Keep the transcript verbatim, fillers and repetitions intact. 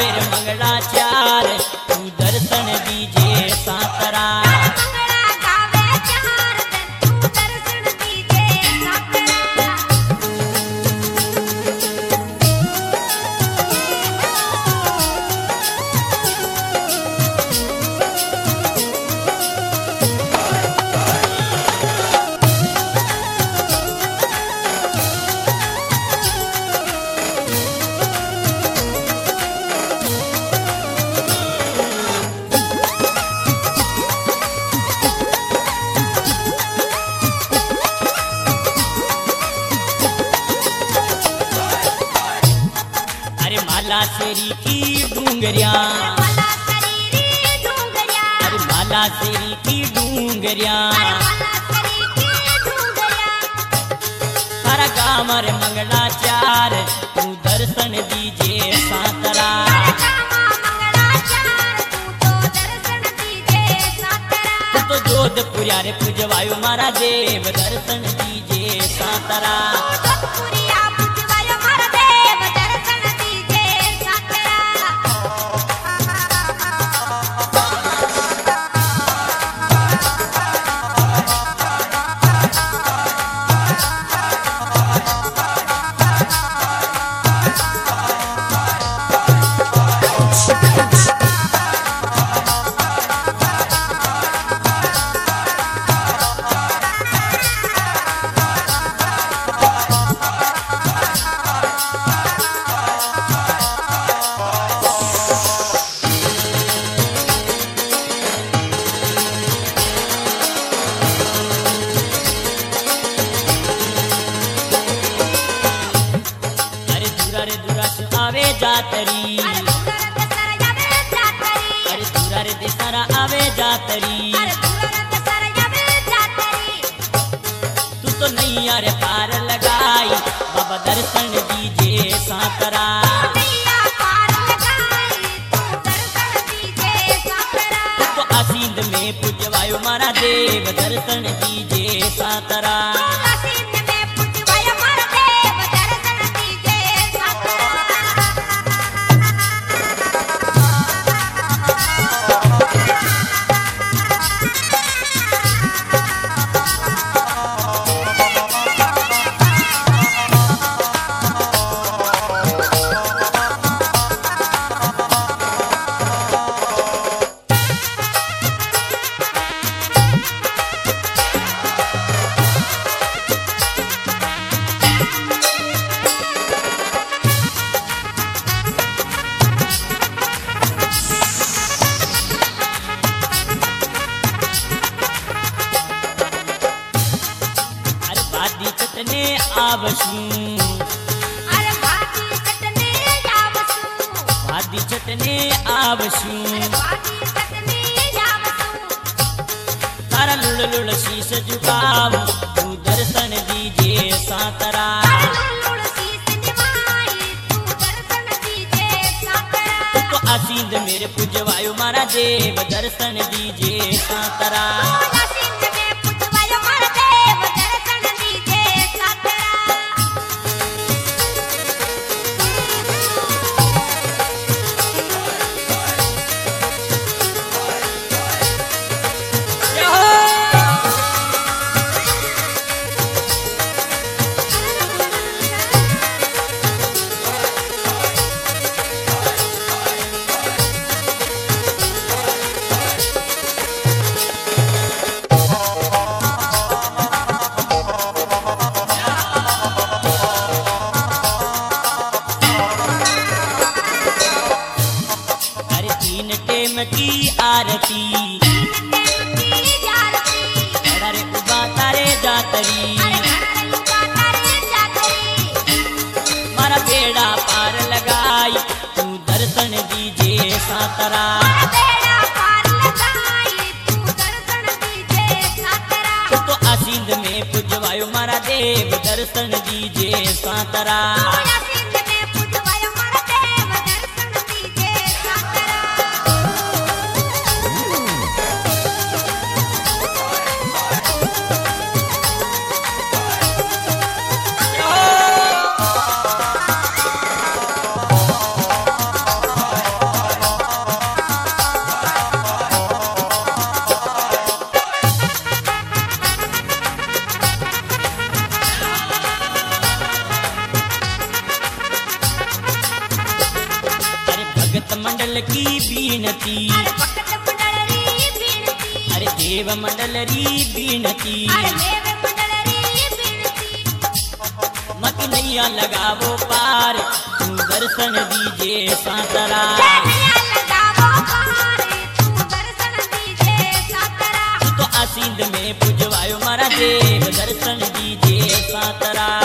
गावे रे मंगला चार तू दर्शन दीजे सातरा मंगला गावे चार तू दर्शन दीजे सातरा माला सेरी की डूंगरिया माला शरीरी डूंगरिया अरे माला सेरी की डूंगरिया माला शरीरी डूंगरिया सारा गाँव रे मंगला चार तू दर्शन दीजे सातरा मंगला चार तू तो दर्शन दीजे सातरा तो जोधपुरिया रे पूजवायो मारा देव दर्शन दीजे सातरा जोधपुरिया पूजवायो मारा देव दर्शन दीजे सातरा अरे दूरा रे दूरा से आवे जातरी अरे दूरा दसरा जावे जातरी अरे दूरा रे देसारा आवे जातरी अरे दूरा दसरा जावे जातरी तू तो नैया रे पार लगाई बाबा दर्शन दीजे सातरा नैया पार लगाई तू दर्शन दीजे सातरा तो आसींद में पूजवायो मारा देव दर्शन दीजे सातरा आसीन में पूजवायो मारा देव दर्शन दीजे सातरा अरे बादी चटने आवशू अरे बाजी चटने जावसू बादी चटने आवशू बाजी चटने जावसू तारा लुड़ लुड़ शीश झुकाव तू दर्शन दीजे सातरा लुड़ शीस निभाई तू दर्शन दीजे सातरा तो आसींद मेरे पूजवायो मारा देव दर्शन दीजे सातरा आसीन में पूजवायो मारा देव दर्शन दीजे सातरा अरे तीन टेम की आरती की जारती अरे उबा तारे जातरी अरे लुका तारे जातरी मारा बेड़ा पार लगाई तू दर्शन दीजे सातरा बेड़ा पार लगाई तू दर्शन दीजे सातरा तो आसींद में पूजवायो मारा देव दर्शन दीजे सातरा आसीन में पूजवायो मारा देव दर्शन दीजे सातरा मंडल की बीनती, अरे भक्त मंडल री बिनती, अरे देव मंडल री बीनती, अरे देव मंडल री बिनती। मत नैया लगावो पार, तू दर्शन दीजे सातरा। नैया लगावो पार, तू दर्शन दीजे सातरा। तू तो आसींद में पुजवायो मारा देव, दर्शन दीजे सातरा।